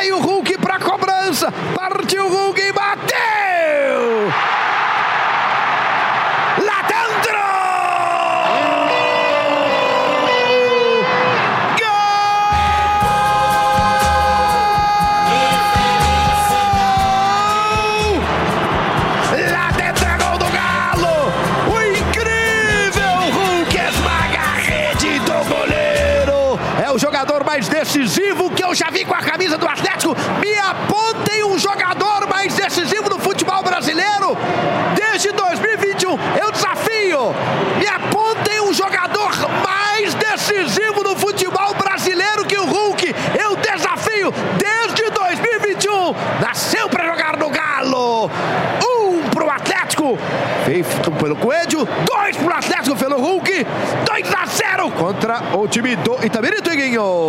Vem o Hulk pra cobrança. Partiu o Hulk e bateu! Lá dentro! O jogador mais decisivo que eu já vi com a camisa do Atlético. Me apontem um jogador mais decisivo do futebol brasileiro desde 2021. Eu desafio. Me apontem um jogador mais decisivo do futebol brasileiro que o Hulk. Eu desafio desde 2021. Nasceu para jogar no Galo. 1 pro Atlético, feito pelo Coelho. 2 pro Atlético pelo Hulk. 2-0 contra o time do Itabirito, Iguinho.